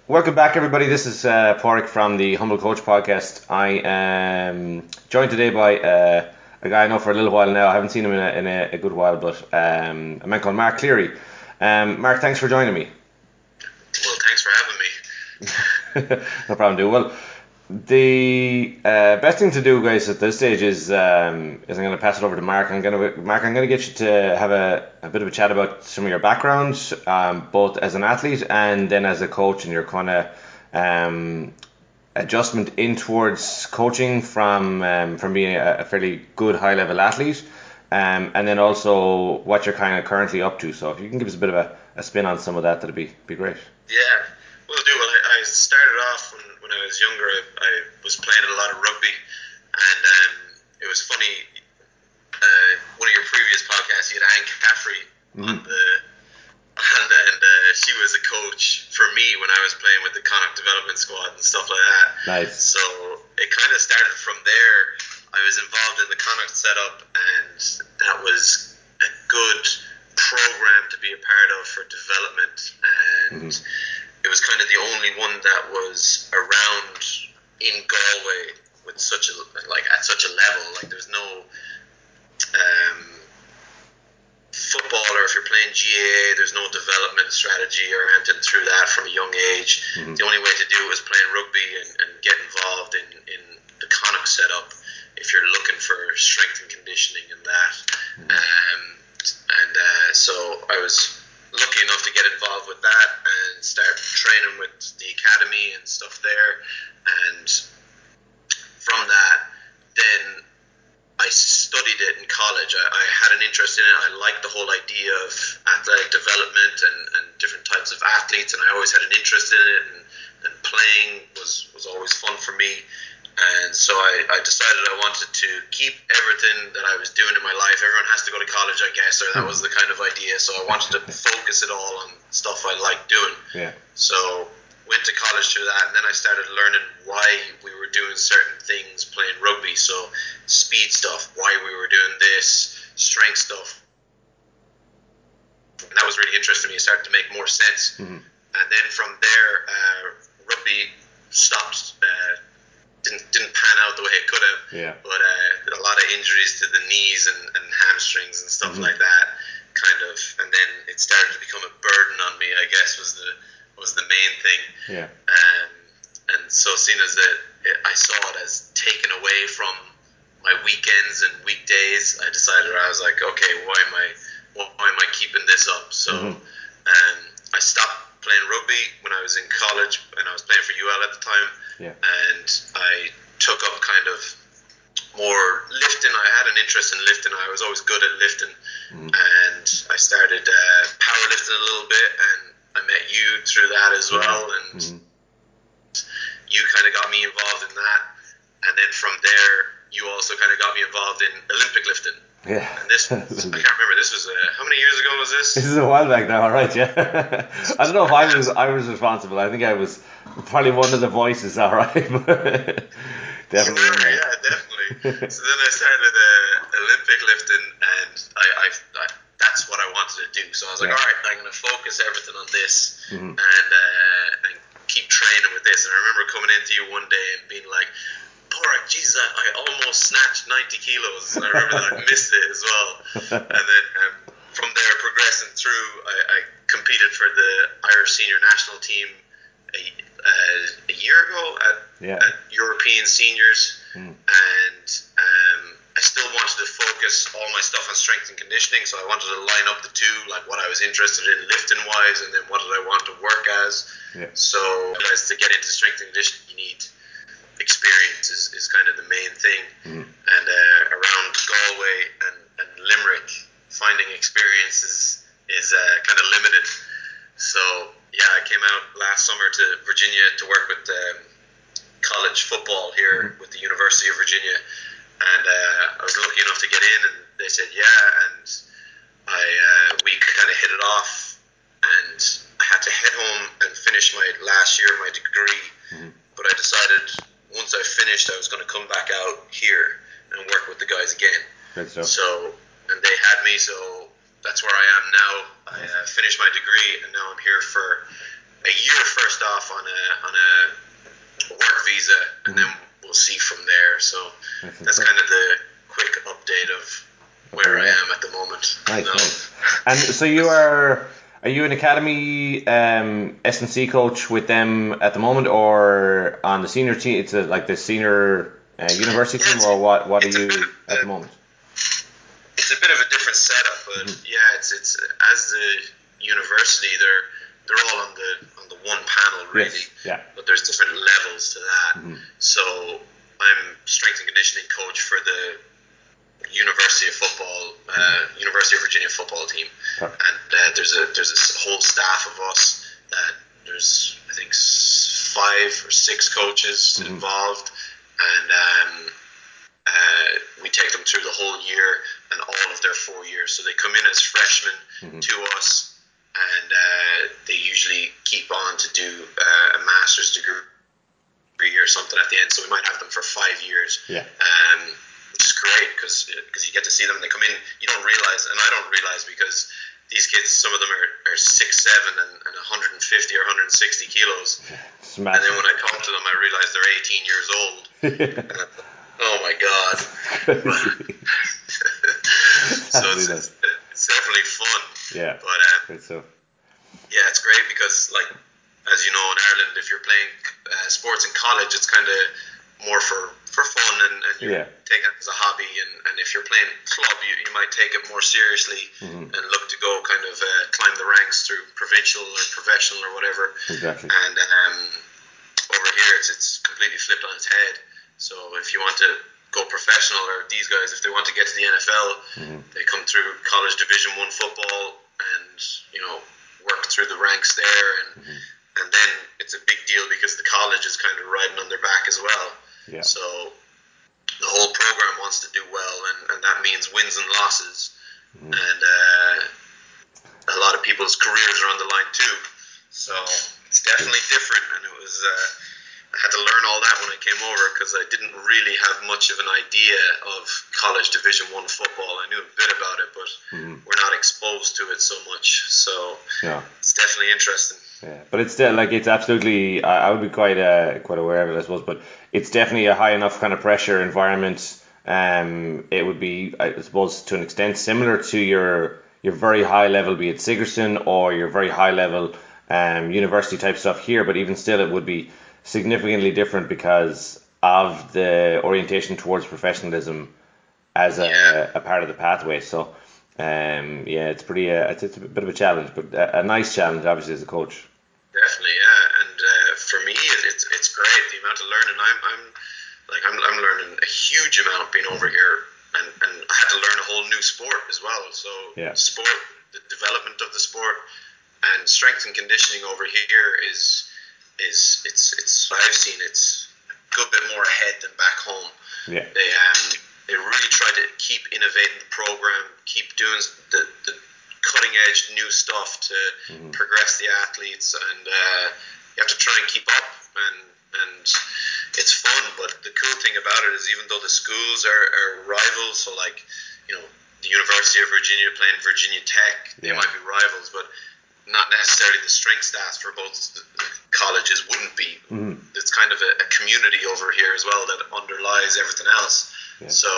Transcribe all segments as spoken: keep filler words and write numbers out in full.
Welcome back, everybody. This is uh, Porrick from the Humble Coach Podcast. I am joined today by uh, a guy I know for a little while now. I haven't seen him in a, in a, a good while, but um, a man called Mark Cleary. Um, Mark, thanks for joining me. Well, thanks for having me. No problem, dude. Well, the uh, best thing to do, guys, at this stage is um, is I'm going to pass it over to Mark. I'm going to Mark. I'm going to get you to have a, a bit of a chat about some of your background, um, both as an athlete and then as a coach, and your kind of um, adjustment in towards coaching from um, from being a, a fairly good high level athlete, um, and then also what you're kind of currently up to. So if you can give us a bit of a, a spin on some of that, that'd be be great. Yeah, will do. Well, I, I started off when, when I was younger. I, I was playing a lot of rugby, and um, it was funny. Uh, one of your previous podcasts, you had Anne Caffrey mm-hmm. on the, and, and uh, she was a coach for me when I was playing with the Connacht Development Squad and stuff like that. Nice. So it kind of started from there. I was involved in the Connacht setup, and that was a good program to be a part of for development, and mm-hmm. it was kind of the only one that was around in Galway with such a like at such a level. Like there's no um, football, or if you're playing G A A, there's no development strategy or anything through that from a young age. Mm-hmm. The only way to do it was playing rugby and, and get involved in, in the Connacht setup if you're looking for strength and conditioning and that. Mm-hmm. Um, And uh, so I was lucky enough to get involved with that and start training with the academy and stuff there. And from that, then I studied it in college. I, I had an interest in it. I liked the whole idea of athletic development and, and different types of athletes, and I always had an interest in it. And, and playing was, was always fun for me. And so I, I decided I wanted to keep everything that I was doing in my life. Everyone has to go to college, I guess, or that was the kind of idea. So I wanted to focus it all on stuff I liked doing. Yeah. So went to college through that, and then I started learning why we were doing certain things playing rugby. So speed stuff, why we were doing this, strength stuff. And that was really interesting to me. It started to make more sense. Mm-hmm. And then from there, uh, rugby stopped. Uh, Didn't, didn't pan out the way it could have, yeah. but uh, a lot of injuries to the knees and, and hamstrings and stuff mm-hmm. like that, kind of, and then it started to become a burden on me, I guess, was the was the main thing. Yeah. Um, and so, seeing as that I saw it as taken away from my weekends and weekdays, I decided I was like, okay, why am I why am I keeping this up? So, mm-hmm. um, I stopped playing rugby when I was in college, and I was playing for U L at the time. Yeah. And I took up kind of more lifting. I had an interest in lifting. I was always good at lifting. Mm. And I started uh, powerlifting a little bit, and I met you through that as well. Yeah. And mm-hmm. you kind of got me involved in that. And then from there, you also kind of got me involved in Olympic lifting. Yeah. And this, I can't remember, this was, uh, how many years ago was this? This is a while back now, all right, yeah. I don't know if I was I was responsible. I think I was probably one of the voices, all right. Definitely. Sure, yeah, definitely. So then I started uh, Olympic lifting, and I, I, I that's what I wanted to do. So I was like, yeah. all right, I'm going to focus everything on this mm-hmm. and, uh, and keep training with this. And I remember coming into you one day and being like, Porrick, Jesus, I, I almost snatched ninety kilos. And I remember that I missed it as well. And then um, from there, progressing through, I, I competed for the Irish senior national team a, uh, a year ago at, yeah. at European Seniors. Mm. And um, I still wanted to focus all my stuff on strength and conditioning. So I wanted to line up the two, like what I was interested in lifting-wise, and then what did I want to work as. Yeah. So I realized to get into strength and conditioning, you need experience is, is kind of the main thing. Mm-hmm. And uh, around Galway and, and Limerick, finding experience is, is uh, kind of limited. So yeah, I came out last summer to Virginia to work with um, college football here mm-hmm. with the University of Virginia, and uh, I was lucky enough to get in, and they said yeah, and I uh, we kind of hit it off, and I had to head home and finish my last year of my degree, mm-hmm. but I decided once I finished, I was going to come back out here and work with the guys again. Good stuff. So, and they had me, so that's where I am now. I uh, finished my degree, and now I'm here for a year first off on a on a work visa, and mm-hmm. then we'll see from there. So that's, that's kind of the quick update of where I am at the moment. Nice, no. nice. And so you are are you an academy um, S and C coach with them at the moment, or on the senior team? It's a, like the senior uh, university yeah, team, or what? What are you bit, at uh, the moment? It's a bit of a different setup, but mm-hmm. yeah, it's it's as the university, they're they're all on the on the one panel really. Yes. Yeah. But there's different levels to that. Mm-hmm. So I'm strength and conditioning coach for the University of Football, uh, University of Virginia football team, Perfect. and uh, there's a there's a whole staff of us that there's I think five or six coaches mm-hmm. involved, and um, uh, we take them through the whole year and all of their four years. So they come in as freshmen mm-hmm. to us, and uh, they usually keep on to do uh, a master's degree or something at the end. So we might have them for five years. Yeah. Um, which is great because because you get to see them and they come in. You don't realize, and I don't realize because these kids, some of them are, are six, seven, and, and one hundred fifty or one hundred sixty kilos. Smash. And then when I talk to them, I realize they're eighteen years old. and I, oh my god! so it's, it's, it's definitely fun. Yeah. But um, great stuff. Yeah, it's great because, like, as you know, in Ireland, if you're playing uh, sports in college, it's kind of more for, for fun and, and you're yeah. taking it as a hobby, and, and if you're playing club, you, you might take it more seriously mm-hmm. and look to go kind of uh, climb the ranks through provincial or professional or whatever. Exactly. And um, over here, it's it's completely flipped on its head. So if you want to go professional, or these guys, if they want to get to the N F L, mm-hmm. they come through college Division One football and, you know, work through the ranks there, and mm-hmm. and then it's a big deal because the college is kind of riding on their back as well. Yeah. So the whole program wants to do well, and, and that means wins and losses. Mm-hmm. And uh, a lot of people's careers are on the line too. So it's definitely different, and it was uh, I had to learn all that when I came over because I didn't really have much of an idea of college Division One football. I knew a bit about it, but mm-hmm. we're not exposed to it so much. So yeah. it's definitely interesting. Yeah, but it's still like it's absolutely. I, I would be quite uh, quite aware of it, I suppose. But it's definitely a high enough kind of pressure environment. Um, it would be, I suppose, to an extent similar to your your very high level, be it Sigerson or your very high level um, university type stuff here. But even still, it would be significantly different because of the orientation towards professionalism as a, yeah. a part of the pathway. So. Um, yeah, it's pretty. Uh, it's, it's a bit of a challenge, but a, a nice challenge, obviously, as a coach. Definitely, yeah. And uh, for me, it, it's it's great the amount of learning. I'm I'm like I'm I'm learning a huge amount being over here, and, and I had to learn a whole new sport as well. So yeah. sport, the development of the sport, and strength and conditioning over here is is it's it's I've seen it's a good bit more ahead than back home. Yeah. They um. They really try to keep innovating the program, keep doing the, the cutting edge new stuff to mm-hmm. progress the athletes, and uh, you have to try and keep up. And and it's fun. But the cool thing about it is, even though the schools are, are rivals, so like you know the University of Virginia playing Virginia Tech, they yeah. might be rivals, but not necessarily the strength staffs for both colleges wouldn't be. Mm-hmm. It's kind of a, a community over here as well that underlies everything else. Yeah. So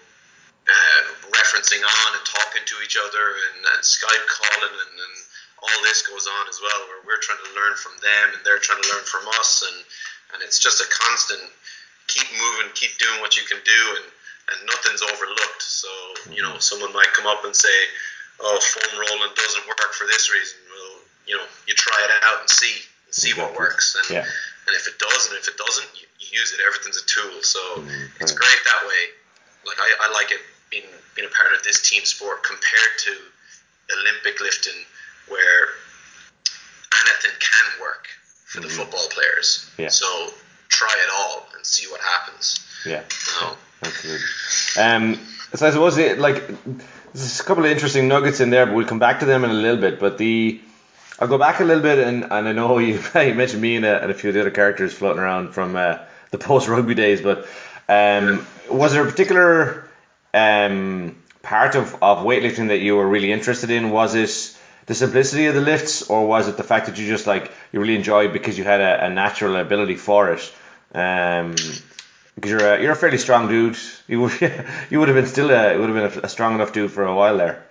uh, referencing on and talking to each other and, and Skype calling and, and all this goes on as well, where we're trying to learn from them and they're trying to learn from us, and, and it's just a constant keep moving, keep doing what you can do, and, and nothing's overlooked. So, mm-hmm. you know, someone might come up and say, oh, foam rolling doesn't work for this reason. Well, you know, you try it out and see and see exactly. what works. And yeah. and if it does and if it doesn't, you, you use it. Everything's a tool. So mm-hmm. it's great that way. Like I, I like it being being a part of this team sport compared to Olympic lifting, where anything can work for mm-hmm. the football players. Yeah. So try it all and see what happens. Yeah. You know? yeah absolutely. Um, so I suppose it, like there's a couple of interesting nuggets in there, but we'll come back to them in a little bit. But the I'll go back a little bit, and, and I know you, you mentioned me and a, and a few of the other characters floating around from uh, the post-rugby days, but um, was there a particular um, part of, of weightlifting that you were really interested in? Was it the simplicity of the lifts, or was it the fact that you just like you really enjoyed because you had a, a natural ability for it? Um, because you're a, you're a fairly strong dude. You would you would have been still a would have been a, a strong enough dude for a while there.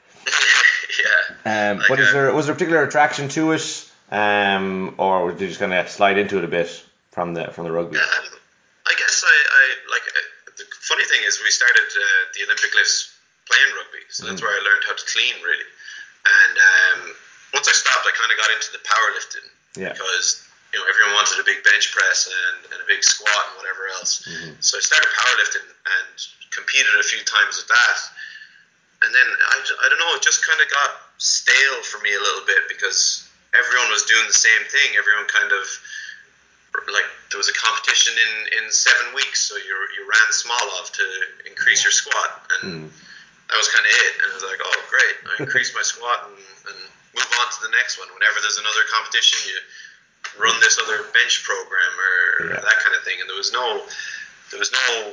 Yeah. Um, like, but is um, there was there a particular attraction to it, um, or did you just kind of slide into it a bit from the from the rugby? Um, I guess I, I like uh, the funny thing is we started uh, the Olympic lifts playing rugby, so that's Mm. where I learned how to clean really. And um, once I stopped, I kind of got into the powerlifting Yeah. because you know everyone wanted a big bench press and, and a big squat and whatever else. Mm-hmm. So I started powerlifting and competed a few times with that. And then I, I don't know, it just kind of got stale for me a little bit because everyone was doing the same thing. Everyone kind of like there was a competition in, in seven weeks, so you you ran Smolov to increase your squat, and Mm. that was kind of it. And I was like, oh great, I increased my squat and, and move on to the next one. Whenever there's another competition, you run this other bench program or, Yeah. or that kind of thing. And there was no there was no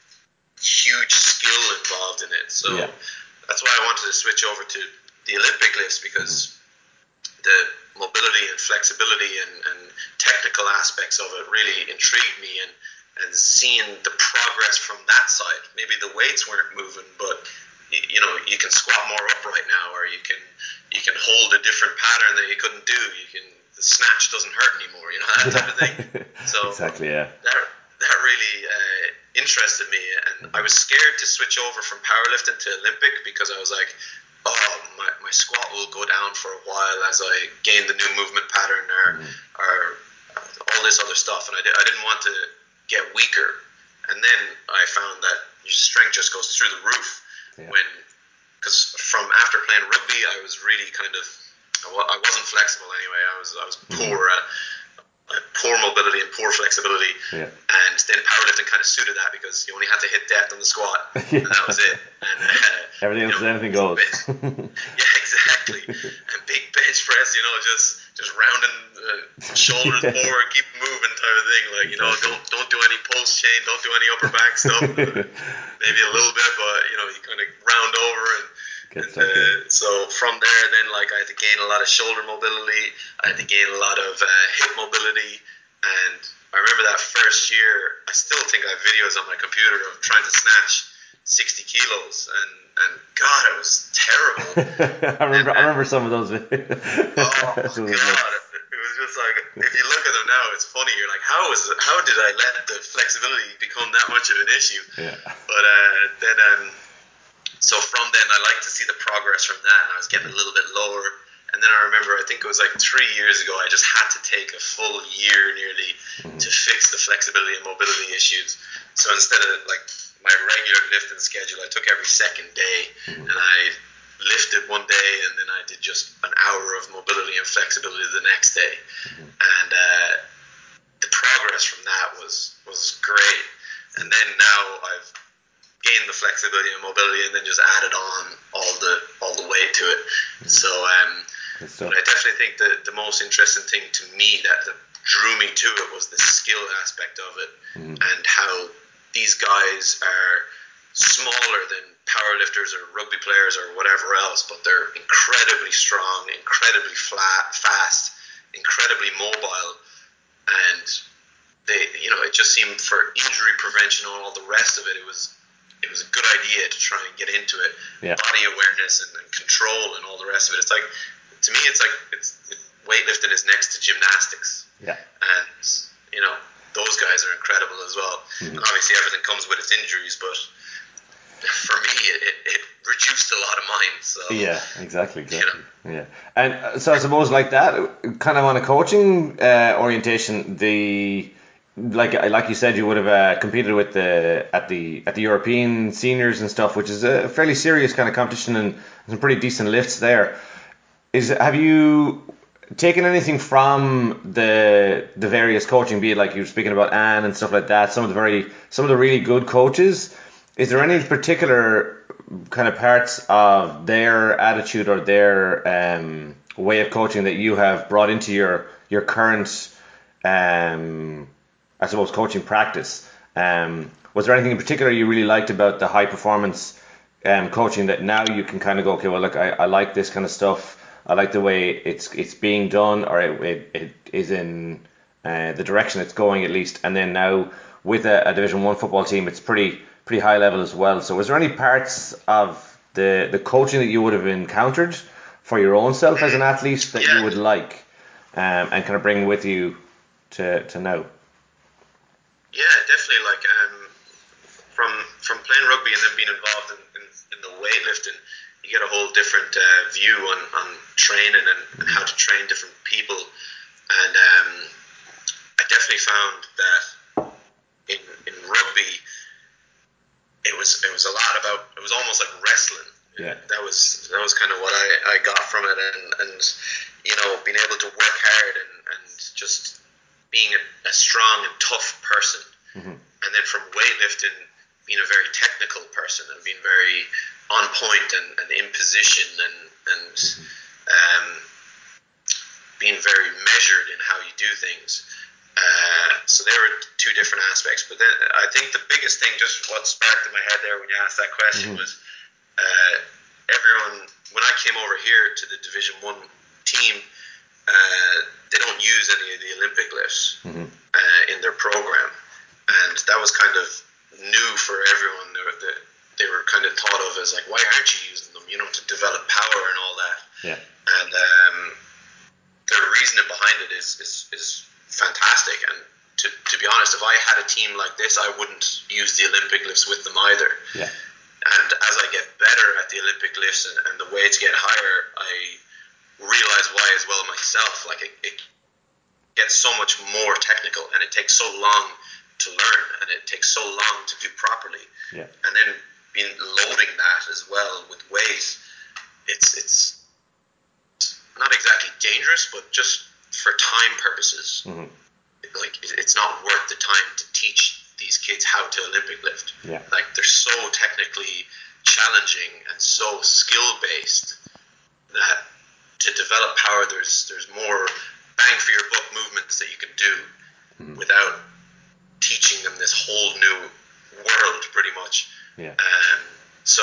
huge skill involved in it. So Yeah. that's why I wanted to switch over to the Olympic lifts because the mobility and flexibility and, and technical aspects of it really intrigued me, and, and seeing the progress from that side. Maybe the weights weren't moving, but you, you know you can squat more upright now, or you can you can hold a different pattern that you couldn't do. You can the snatch doesn't hurt anymore, you know, that type of thing. So Exactly, yeah. that that really uh, interested me, and I was scared to switch over from powerlifting to Olympic because I was like, oh, my, my squat will go down for a while as I gain the new movement pattern or, Mm. or all this other stuff. And I, did, I didn't want to get weaker. And then I found that your strength just goes through the roof. Yeah. when Because from after playing rugby, I was really kind of, I wa- I wasn't flexible anyway. I was I was poor at uh, poor mobility and poor flexibility. Yeah. And then powerlifting kind of suited that because you only had to hit depth on the squat, Yeah. and that was it. And uh, Everything you else, know, anything goes. yeah, exactly. And big bench press, you know, just just rounding uh, shoulders Yeah. forward, keep moving type of thing. Like, you know, Exactly. don't don't do any post chain, don't do any upper back stuff. Uh, maybe a little bit, but you know, you kind of round over and. Get And, stuck in. uh, so from there, then like I had to gain a lot of shoulder mobility. I had to gain a lot of uh, hip mobility. And I remember that first year, I still think I have videos on my computer of trying to snatch sixty kilos, and, and God, it was terrible. I remember I remember some of those videos. Oh my So it God, was like- it was just like, if you look at them now, it's funny. You're like, how is it, how did I let the flexibility become that much of an issue? Yeah. But uh, then, um, so from then, I like to see the progress from that, and I was getting a little bit lower. And then I remember, I think it was like three years ago, I just had to take a full year nearly Mm-hmm. to fix the flexibility and mobility issues. So instead of like my regular lifting schedule, I took every second day, Mm-hmm. and I lifted one day, and then I did just an hour of mobility and flexibility the next day. Mm-hmm. And uh, the progress from that was was great. And then now I've gained the flexibility and mobility, and then just added on all the all the weight to it. So, um, Good stuff. but I definitely think that the most interesting thing to me that, that drew me to it was the skill aspect of it, Mhm. and how these guys are smaller than powerlifters or rugby players or whatever else, but they're incredibly strong, incredibly flat, fast, incredibly mobile, and they, you know, it just seemed for injury prevention and all the rest of it, it was it was a good idea to try and get into it. Yeah. Body awareness and, and control and all the rest of it. It's like, to me, it's like it's it, weightlifting is next to gymnastics, Yeah. and you know those guys are incredible as well. Mhm. And obviously, everything comes with its injuries, but for me, it, it, it reduced a lot of mine. So Yeah, exactly, exactly. You Yeah, and uh, so I suppose like that, kind of on a coaching uh, orientation, the like like you said, you would have uh, competed with the at the at the European seniors and stuff, which is a fairly serious kind of competition and some pretty decent lifts there. Is have you taken anything from the the various coaching, be it like you were speaking about Anne and stuff like that, some of the very some of the really good coaches? Is there any particular kind of parts of their attitude or their um, way of coaching that you have brought into your your current, um, I suppose, coaching practice? Um, was there anything in particular you really liked about the high performance um, coaching that now you can kind of go, okay, well, look, I, I like this kind of stuff, I like the way it's it's being done, or it, it, it is in uh, the direction it's going at least. And then now with a, a Division One football team, it's pretty pretty high level as well. So was there any parts of the the coaching that you would have encountered for your own self as an athlete that Yeah. you would like um, and kind of bring with you to to now? Yeah, definitely. Like um, from from playing rugby and then being involved in, in, in the weightlifting, you get a whole different uh, view on, on training and, and how to train different people. And um, I definitely found that in in rugby, it was it was a lot about, it was almost like wrestling. Yeah. That was that was kind of what I, I got from it, and, and you know, being able to work hard and, and just being a, a strong and tough person. Mm-hmm. And then from weightlifting, being a very technical person and being very on point and, and in position and and um, being very measured in how you do things. Uh, so there were two different aspects. But then I think the biggest thing, just what sparked in my head there when you asked that question, mm-hmm. was uh, everyone, when I came over here to the Division One team, uh, they don't use any of the Olympic lifts mm-hmm. uh, in their program. And that was kind of new for everyone. They were, they were kind of thought of as like, why aren't you using them, you know, to develop power and all that. Yeah. And um, the reasoning behind it is, is, is fantastic. And to, to be honest, if I had a team like this, I wouldn't use the Olympic lifts with them either. Yeah. And as I get better at the Olympic lifts and, and the weights get higher, I realize why as well myself. Like it, it gets so much more technical, and it takes so long to learn, and it takes so long to do properly. Yeah. And then being loading that as well with weight, it's it's not exactly dangerous, but just for time purposes, mm-hmm. like it, it's not worth the time to teach these kids how to Olympic lift. Yeah. Like they're so technically challenging and so skill based that to develop power, there's there's more bang for your buck movements that you can do mm-hmm. without teaching them this whole new world, pretty much. Yeah. Um, so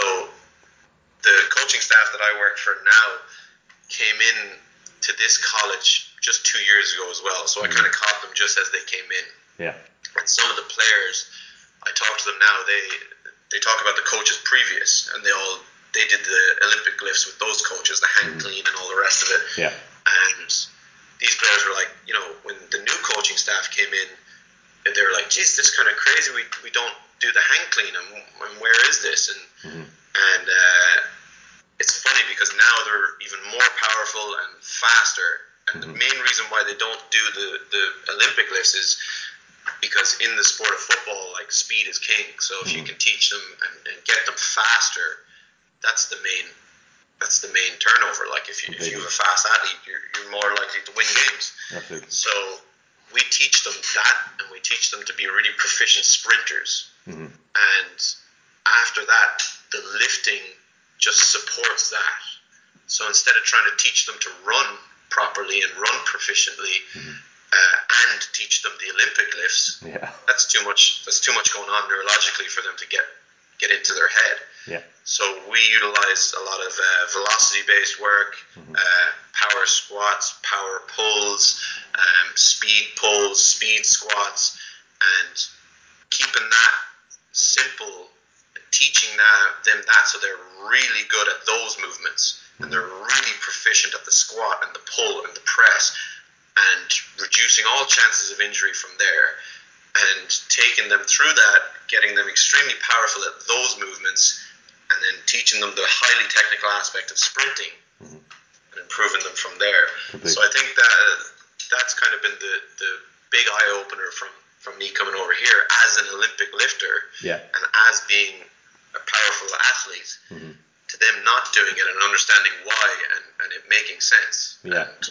the coaching staff that I work for now came in to this college just two years ago as well. So mm-hmm. I kind of caught them just as they came in. Yeah. And some of the players, I talk to them now, they they talk about the coaches previous, and they all they did the Olympic lifts with those coaches, the hang mm-hmm. clean and all the rest of it. Yeah. And these players were like, you know, when the new coaching staff came in, they were like, geez, this is kind of crazy. We we don't do the hang clean, and, and where is this? And mm-hmm. and uh, it's funny because now they're even more powerful and faster. And mm-hmm. the main reason why they don't do the, the Olympic lifts is because in the sport of football, like, speed is king. So if mm-hmm. you can teach them and, and get them faster, that's the main that's the main turnover. Like if you if you have a fast athlete, you're you're more likely to win games. Absolutely. So we teach them that, and we teach them to be really proficient sprinters. Mm-hmm. And after that, the lifting just supports that. So instead of trying to teach them to run properly and run proficiently, mm-hmm. uh, and teach them the Olympic lifts, yeah. that's too much. That's too much going on neurologically for them to get get into their head. Yeah. So we utilize a lot of uh, velocity-based work, mm-hmm. uh, power squats, power pulls, um, speed pulls, speed squats, and keeping that simple, teaching that, them that so they're really good at those movements, mm-hmm. and they're really proficient at the squat and the pull and the press, and reducing all chances of injury from there, and taking them through that, getting them extremely powerful at those movements, and then teaching them the highly technical aspect of sprinting, mm-hmm. and improving them from there. Completely. So I think that uh, that's kind of been the, the big eye-opener from, from me coming over here as an Olympic lifter, yeah. and as being a powerful athlete, mm-hmm. to them not doing it and understanding why, and, and it making sense. Yeah. And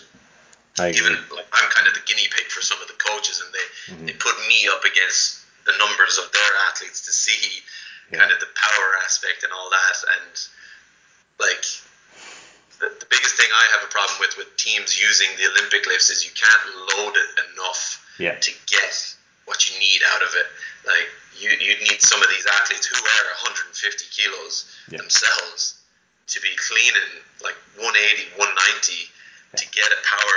I even like, I'm kind of the guinea pig for some of the coaches, and they, mm-hmm. they put me up against the numbers of their athletes to see yeah. kind of the power aspect and all that. And like the, the biggest thing I have a problem with with teams using the Olympic lifts is you can't load it enough yeah. to get what you need out of it. Like you you need some of these athletes who are one hundred fifty kilos yeah. themselves to be cleaning like one eighty, one ninety to get a power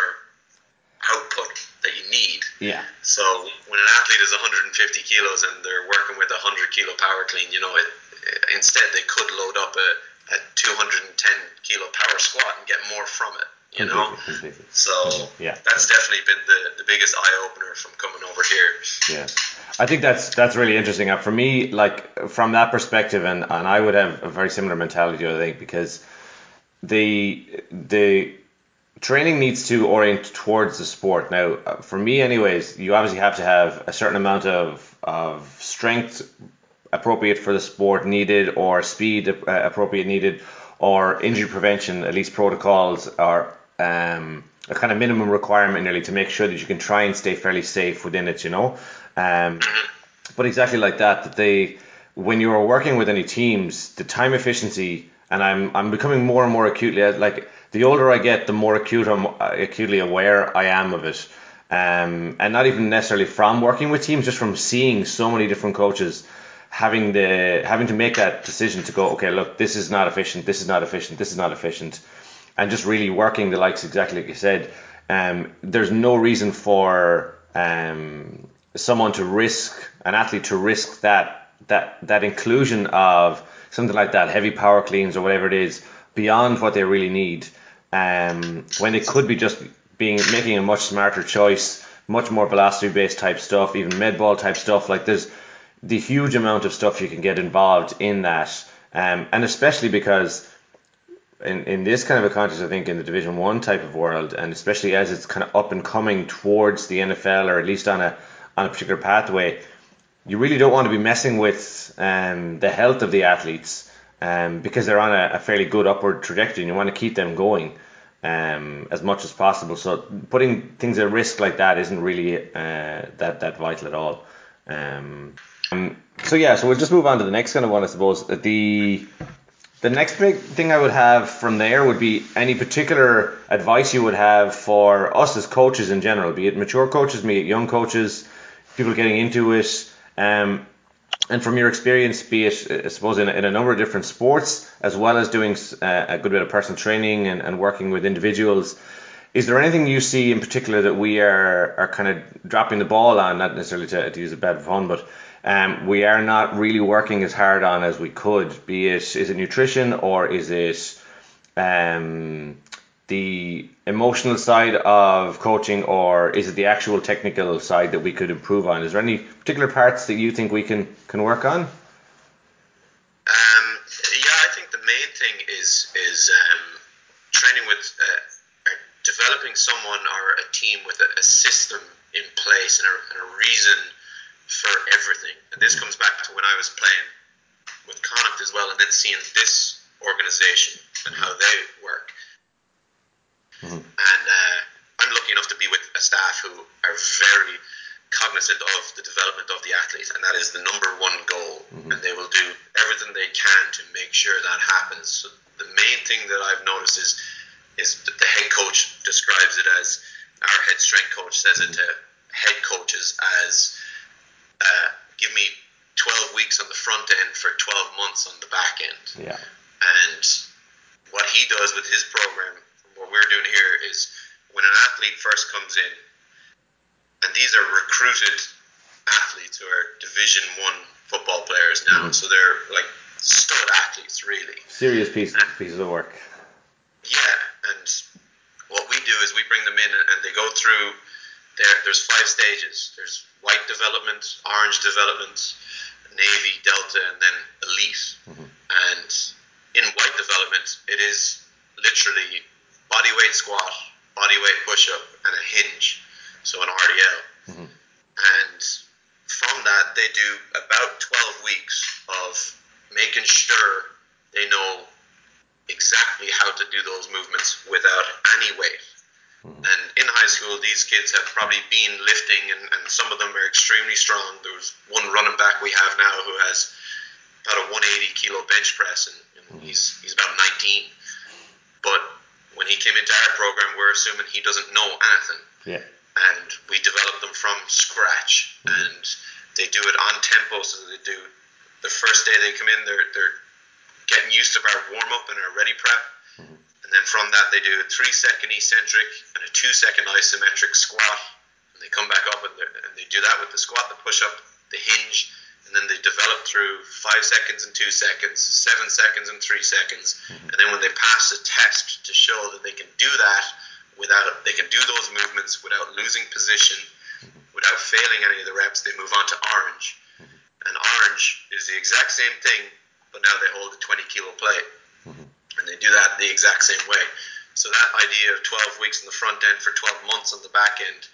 output that you need. Yeah. So when an athlete is one hundred fifty kilos and they're working with a one hundred kilo power clean, you know, it, instead they could load up a, a two hundred ten kilo power squat and get more from it, you completely, know. Completely. So mm-hmm. yeah. that's definitely been the, the biggest eye opener from coming over here. Yeah. I think that's that's really interesting. Uh, For me, like from that perspective, and, and I would have a very similar mentality, I think, because the the training needs to orient towards the sport. Now, uh, for me, anyways, you obviously have to have a certain amount of of strength appropriate for the sport needed, or speed uh, appropriate needed, or injury prevention, at least protocols are um, a kind of minimum requirement nearly to make sure that you can try and stay fairly safe within it, you know. Um, but exactly like that, that they, when you are working with any teams, the time efficiency, and I'm I'm becoming more and more acutely, like the older I get, the more acute I'm, acutely aware I am of it. Um, and not even necessarily from working with teams, just from seeing so many different coaches having the having to make that decision to go, okay, look, this is not efficient, this is not efficient, this is not efficient, and just really working the likes exactly like you said. Um, there's no reason for um, someone to risk, an athlete to risk that that that inclusion of something like that, heavy power cleans or whatever it is, beyond what they really need, um, when it could be just being making a much smarter choice, much more velocity based type stuff, even med ball type stuff. Like there's the huge amount of stuff you can get involved in that, um, and especially because in, in this kind of a context, I think in the Division One type of world, and especially as it's kind of up and coming towards the N F L, or at least on a on a particular pathway, you really don't want to be messing with um, the health of the athletes, um, because they're on a, a fairly good upward trajectory, and you want to keep them going um, as much as possible. So putting things at risk like that isn't really uh, that that vital at all. Um, um, so yeah, so we'll just move on to the next kind of one, I suppose. The the next big thing I would have from there would be any particular advice you would have for us as coaches in general, be it mature coaches, be it young coaches, people getting into it, um, and from your experience, be it, I suppose, in, in a number of different sports, as well as doing uh, a good bit of personal training and, and working with individuals. Is there anything you see in particular that we are, are kind of dropping the ball on, not necessarily to, to use a bad pun, but um, we are not really working as hard on as we could? Be it, is it nutrition, or is it um, the emotional side of coaching, or is it the actual technical side that we could improve on? Is there any particular parts that you think we can, can work on? Um, yeah, I think the main thing is is um, training with, uh, uh, developing someone or a team with a, a system in place and a, and a reason for everything. And this comes back to when I was playing with Connacht as well, and then seeing this organization and how they work. Mm-hmm. And uh, I'm lucky enough to be with a staff who are very cognizant of the development of the athlete, and that is the number one goal. Mm-hmm. And they will do everything they can to make sure that happens. So the main thing that I've noticed is is that the head coach describes it as, our head strength coach says mm-hmm. it to head coaches as, uh, give me twelve weeks on the front end for twelve months on the back end. Yeah. And what he does with his program, what we're doing here, is when an athlete first comes in, and these are recruited athletes who are Division One football players now, mm-hmm. so they're like stud athletes, really. Serious pieces, and, pieces of work. Yeah, and what we do is we bring them in, and they go through, there, there's five stages. There's white development, orange development, navy, delta, and then elite. Mm-hmm. And in white development, it is literally body weight squat, body weight push-up, and a hinge, so an R D L. Mm-hmm. And from that, they do about twelve weeks of making sure they know exactly how to do those movements without any weight. Mm-hmm. And in high school, these kids have probably been lifting, and, and some of them are extremely strong. There's one running back we have now who has about a one hundred eighty kilo bench press, and, and mm-hmm. he's he's about nineteen. But when he came into our program, we're assuming he doesn't know anything. Yeah. And we develop them from scratch, mm-hmm. and they do it on tempo. So they do, the first day they come in, they're they're getting used to our warm up and our ready prep. Mm-hmm. And then from that, they do a three second eccentric and a two second isometric squat. And they come back up and, and they do that with the squat, the push up, the hinge. And then they develop through five seconds and two seconds, seven seconds and three seconds. Mm-hmm. And then when they pass a test to show that they can do that without, they can do those movements without losing position, mm-hmm. without failing any of the reps, they move on to orange. Mm-hmm. And orange is the exact same thing, but now they hold a twenty kilo plate. Mm-hmm. And they do that the exact same way. So that idea of twelve weeks in the front end for twelve months on the back end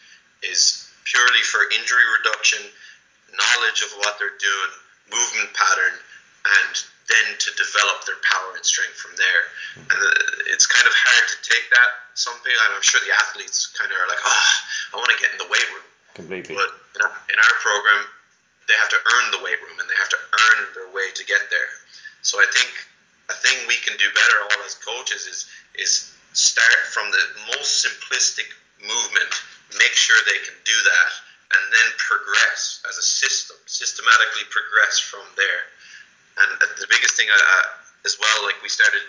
is purely for injury reduction, knowledge of what they're doing, movement pattern, and then to develop their power and strength from there. And it's kind of hard to take that. Some people, and I'm sure the athletes kind of are like, oh, I want to get in the weight room. Completely. But in our, in our program, they have to earn the weight room, and they have to earn their way to get there. So I think a thing we can do better all as coaches is is start from the most simplistic movement, make sure they can do that, and then progress as a system, systematically progress from there. And the biggest thing I, uh, as well, like we started,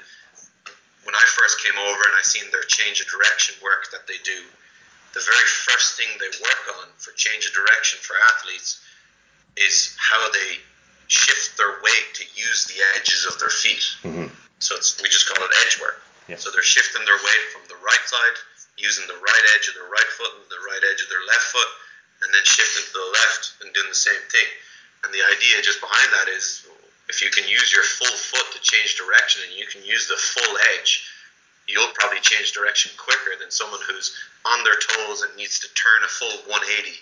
when I first came over and I seen their change of direction work that they do, the very first thing they work on for change of direction for athletes is how they shift their weight to use the edges of their feet. Mm-hmm. So it's, we just call it edge work. Yeah. So they're shifting their weight from the right side, using the right edge of their right foot and the right edge of their left foot, and then shifting to the left and doing the same thing. And the idea just behind that is if you can use your full foot to change direction and you can use the full edge, you'll probably change direction quicker than someone who's on their toes and needs to turn a full one eighty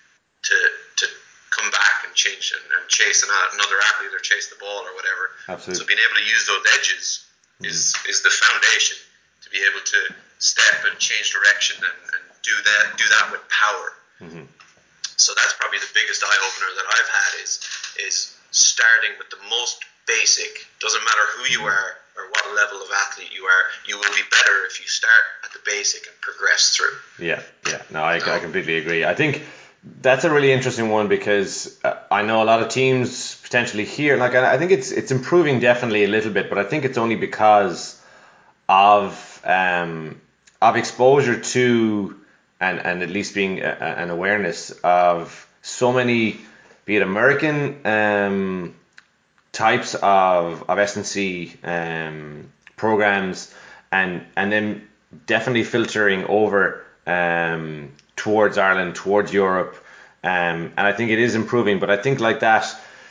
to to come back and change and, and chase another athlete or chase the ball or whatever. Absolutely. So being able to use those edges mm-hmm. is, is the foundation to be able to step and change direction and, and do that do that with power. Mm-hmm. So that's probably the biggest eye-opener that I've had is is starting with the most basic. Doesn't matter who you are or what level of athlete you are, you will be better if you start at the basic and progress through. Yeah, yeah. No, I, I completely agree. I think that's a really interesting one because uh, I know a lot of teams potentially here, like I, I think it's it's improving definitely a little bit, but I think it's only because of um, of exposure to and, and at least being a, an awareness of so many, be it American um, types of, of S and C um, programs and and then definitely filtering over um, towards Ireland, towards Europe, um, and I think it is improving. But I think like that,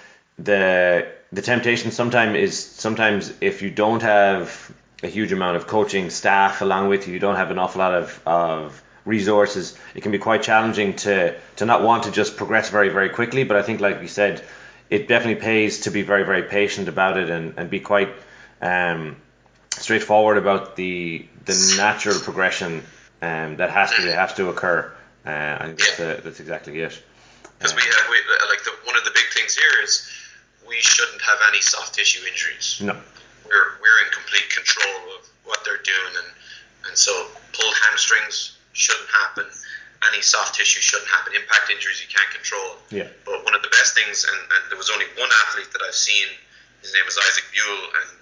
the the temptation sometimes is sometimes if you don't have a huge amount of coaching staff along with you, you don't have an awful lot of, of resources, it can be quite challenging to to not want to just progress very very quickly. But I think, like you said, it definitely pays to be very very patient about it and, and be quite um, straightforward about the the natural progression um, that has to has to occur. Uh, I think that's, uh, that's exactly it. Because um, we have we, like the, one of the big things here is we shouldn't have any soft tissue injuries. No, we're we're in complete control of what they're doing, and and so pulled hamstrings shouldn't happen. Any soft tissue shouldn't happen. Impact injuries you can't control. Yeah. But one of the best things, and, and there was only one athlete that I've seen, his name is Isaac Buell, and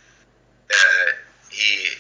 uh, he,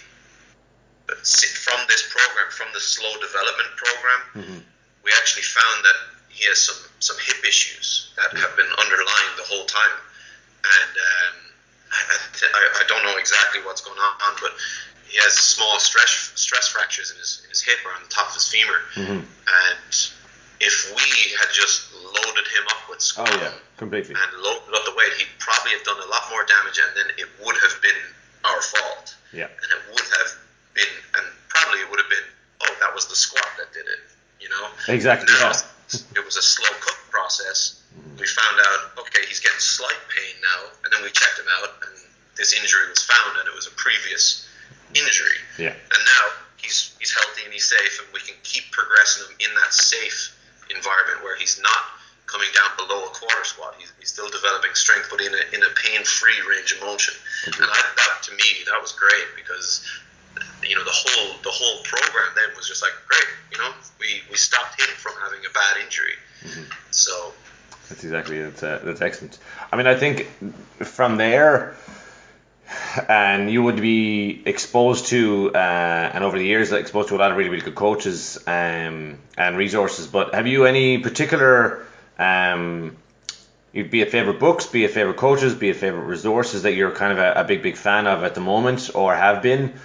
from this program, from the slow development program, mm-hmm. we actually found that he has some, some hip issues that mm-hmm. have been underlying the whole time. And um, I, I, I don't know exactly what's going on, but he has small stress stress fractures in his in his hip or on the top of his femur, mm-hmm. and if we had just loaded him up with squat oh, yeah, completely. and loaded up the weight, he'd probably have done a lot more damage, and then it would have been our fault. Yeah. And it would have been, and probably it would have been, oh, that was the squat that did it, you know? Exactly. Now, yeah. It was a slow cook process. Mm-hmm. We found out, okay, he's getting slight pain now, and then we checked him out, and this injury was found, and it was a previous injury. Yeah. And now he's he's healthy and he's safe, and we can keep progressing him in that safe environment where he's not coming down below a quarter squat. He's, he's still developing strength, but in a in a pain-free range of motion. Mm-hmm. And I, that to me that was great because you know the whole the whole program then was just like great. You know we, we stopped him from having a bad injury. Mm-hmm. So that's exactly that's uh, that's excellent. I mean I think from there. and you would be exposed to, uh, and over the years, exposed to a lot of really, really good coaches um, and resources. But have you any particular, um, you'd be a favorite books, be a favorite coaches, be a favorite resources that you're kind of a, a big, big fan of at the moment, or have been?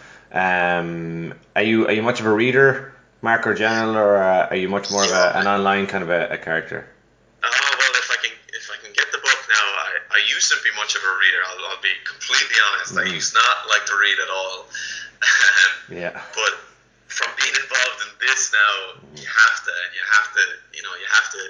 Um, are you are you much of a reader, Mark or Janel, or uh, are you much more of a, an online kind of a, a character? Oh well, if I can if I can get the book now, I, I used to be much of a reader. I'll, I'll be completely honest. Mm-hmm. I used not like to read at all. yeah. But from being involved in this now, mm-hmm. you have to, and you have to, you know, you have to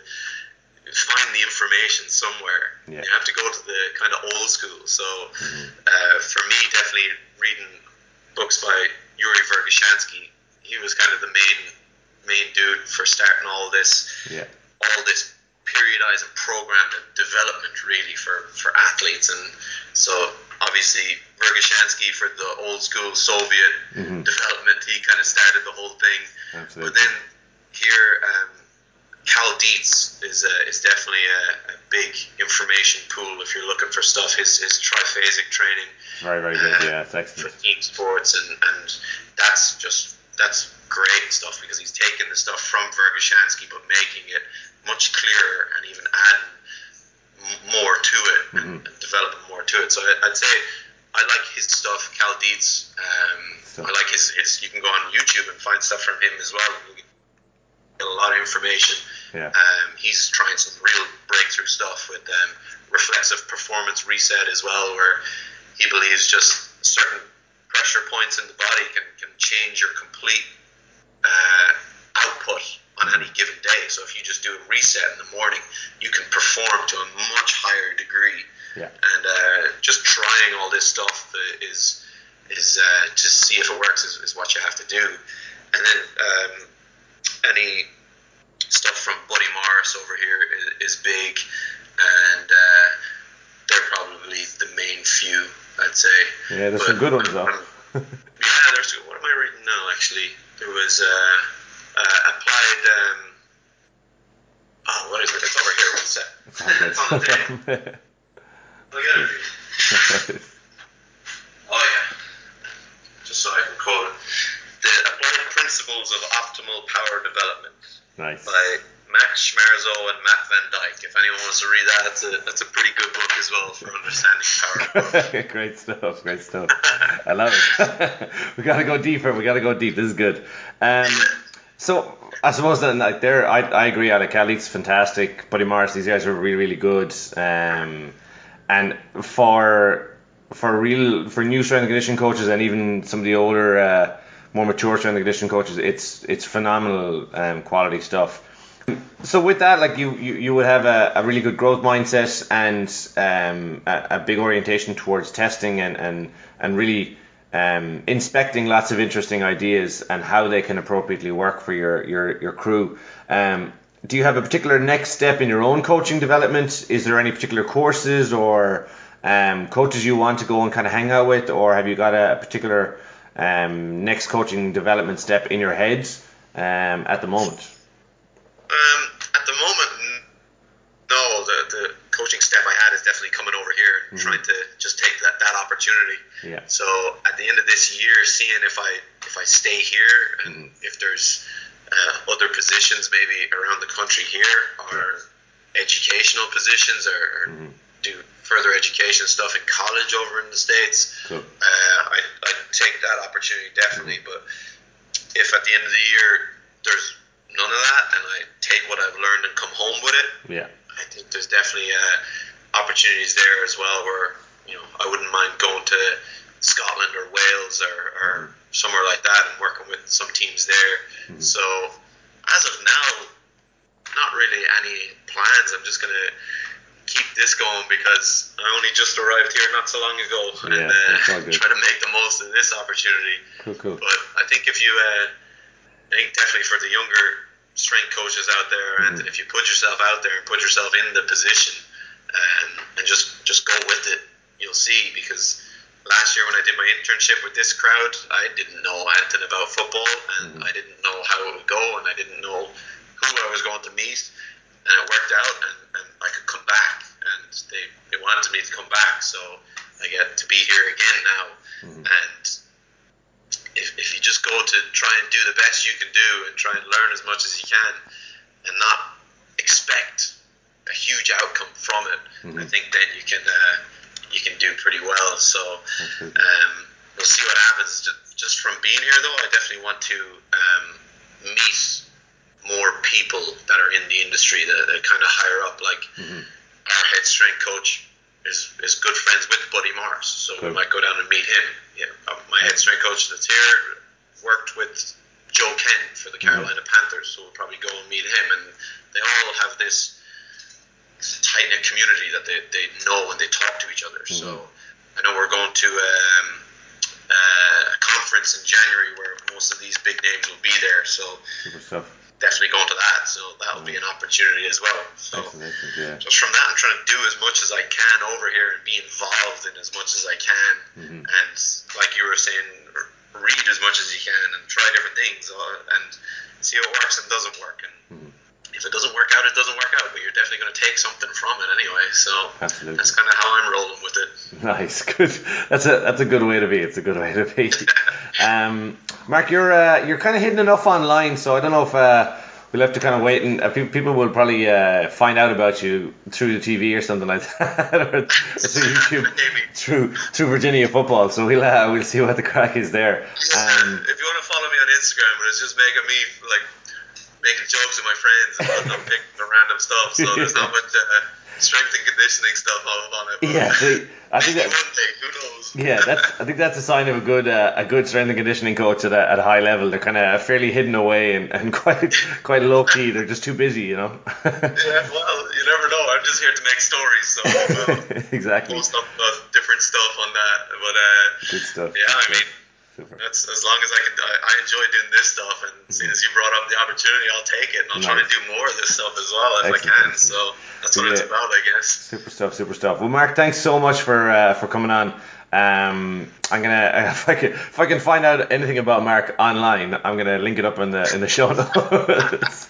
find the information somewhere. Yeah. You have to go to the kind of old school. So mm-hmm. uh, for me, definitely reading books by Yuri Verkhoshansky. He was kind of the main main dude for starting all this, yeah. all this periodized and programmed and development really for, for athletes. And so obviously Verkhoshansky for the old school Soviet mm-hmm. development, he kind of started the whole thing. Absolutely. But then here, um, Cal Dietz is a, is definitely a, a big information pool if you're looking for stuff. His his triphasic training, very very good, uh, yeah, it's excellent for team sports, and, and that's just that's great stuff because he's taking the stuff from Verkhoshansky but making it much clearer and even adding m- more to it mm-hmm. and, and developing more to it. So I, I'd say I like his stuff, Cal Dietz. Um, so. I like his, his. You can go on YouTube and find stuff from him as well. You get a lot of information. Yeah. Um, he's trying some real breakthrough stuff with um, reflexive performance reset as well, where he believes just certain pressure points in the body can, can change your complete uh, output on any given day. So if you just do a reset in the morning, you can perform to a much higher degree. Yeah. And uh, just trying all this stuff is is uh, to see if it works is, is what you have to do. And then um, any stuff from Buddy Morris over here is, is big, and uh, they're probably the main few, I'd say. Yeah, there's but, some good ones though. um, yeah, there's. What am I reading now? Actually, there was uh, uh, applied. Um, oh, what is it? It's over here. One sec. It's on the table. Look at it. Oh yeah. Just so I can quote it. The Applied Principles of Optimal Power Development. Nice. By Max Schmerzo and Matt Van Dyke. If anyone wants to read that, that's a that's a pretty good book as well for understanding power. Great stuff, great stuff. I love it. We gotta go deeper. We gotta go deep. This is good. Um, so I suppose then, like there, I I agree. Alec Khalid's fantastic. Buddy Morris, these guys are really really good. Um, and for for real for new strength and conditioning coaches and even some of the older. Uh, more mature strength and conditioning coaches, it's it's phenomenal um, quality stuff. So with that, like you, you, you would have a, a really good growth mindset and um, a, a big orientation towards testing and, and, and really um, inspecting lots of interesting ideas and how they can appropriately work for your, your, your crew. Um, do you have a particular next step in your own coaching development? Is there any particular courses or um, coaches you want to go and kind of hang out with, or have you got a, a particular Um, next coaching development step in your head um, at the moment? Um, at the moment, no. The, the coaching step I had is definitely coming over here and mm-hmm. trying to just take that, that opportunity. Yeah. So at the end of this year, seeing if I if I stay here and mm-hmm. if there's uh, other positions maybe around the country here or yeah. educational positions or, or mm-hmm. do further education stuff in college over in the States. Cool. Uh, I I take that opportunity definitely, mm-hmm. but if at the end of the year there's none of that and I take what I've learned and come home with it, yeah, I think there's definitely uh, opportunities there as well where you know I wouldn't mind going to Scotland or Wales or, or mm-hmm. somewhere like that and working with some teams there. Mm-hmm. So as of now, not really any plans. I'm just gonna keep this going because I only just arrived here not so long ago and yeah, uh, try to make the most of this opportunity. Cool, cool. But I think if you, uh, I think definitely for the younger strength coaches out there, mm-hmm. and if you put yourself out there and put yourself in the position um, and just just go with it, you'll see. Because last year when I did my internship with this crowd, I didn't know anything about football and mm-hmm. I didn't know how it would go and I didn't know who I was going to meet. And it worked out, and, and I could come back, and they, they wanted me to come back. So I get to be here again now, mm-hmm. and if if you just go to try and do the best you can do and try and learn as much as you can, and not expect a huge outcome from it, mm-hmm. I think then you can uh, you can do pretty well. So um, we'll see what happens. Just from being here, though, I definitely want to um, meet more people that are in the industry that, that kind of higher up. Like mm-hmm. our head strength coach is is good friends with Buddy Morris, so cool. we might go down and meet him. Yeah, my head strength coach that's here worked with Joe Ken for the Carolina mm-hmm. Panthers, so we'll probably go and meet him. And they all have this tight knit community that they, they know and they talk to each other. Mm-hmm. So I know we're going to um, uh, a conference in January where most of these big names will be there. So super stuff. Definitely going to that. So that'll mm-hmm. be an opportunity as well. So excellent, excellent, yeah. just from that, I'm trying to do as much as I can over here and be involved in as much as I can. Mm-hmm. And like you were saying, read as much as you can and try different things and see what works and doesn't work. And mm-hmm. if it doesn't work out, it doesn't work out, but you're definitely going to take something from it anyway. So absolutely. That's kind of how I'm rolling with it. Nice, good. That's a that's a good way to be. It's a good way to be. um, Mark, you're uh, you're kind of hidden enough online, so I don't know if uh, we'll have to kind of wait, and uh, people, people will probably uh, find out about you through the T V or something like that, or, or through YouTube, through through Virginia football. So we'll uh, we'll see what the crack is there. Yeah, um, if you want to follow me on Instagram, but it's just making me like. making jokes with my friends and I'm picking the random stuff, so there's not much uh, strength and conditioning stuff on it. But yeah, see, I think that, one day, who knows? Yeah, that's I think that's a sign of a good uh, a good strength and conditioning coach at a, at a high level. They're kind of fairly hidden away and, and quite quite low key. They're just too busy, you know. Yeah, well, you never know. I'm just here to make stories, so we'll exactly. post up uh, different stuff on that. But uh, good stuff. Yeah, good I mean. Super. That's as long as I can. I, I enjoy doing this stuff, and as soon as you brought up the opportunity, I'll take it, and I'll nice. try to do more of this stuff as well if excellent, I can. Excellent. So that's what yeah. it's about, I guess. Super stuff, super stuff. Well, Mark, thanks so much for uh, for coming on. Um, I'm gonna if I can if I can find out anything about Mark online, I'm gonna link it up in the in the show notes.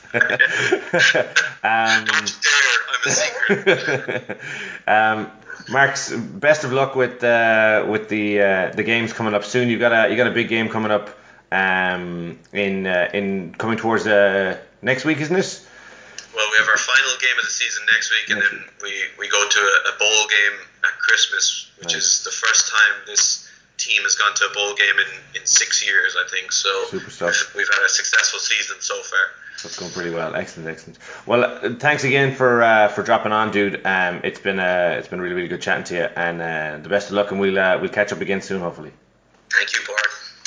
um, Don't you dare! I'm a secret. um. Mark's best of luck with uh, with the uh, the games coming up soon. You got a you got a big game coming up um, in uh, in coming towards uh, next week, isn't it? Well, we have our final game of the season next week, and next then week. we, we go to a, a bowl game at Christmas, which nice. is the first time this team has gone to a bowl game in, in six years, I think. So super stuff. We've had a successful season so far. That's going pretty well. Excellent, excellent. Well, uh, thanks again for uh, for dropping on, dude. Um, it's been uh, it's been really really good chatting to you, and uh, the best of luck, and we'll uh, we'll catch up again soon, hopefully. Thank you, Bart.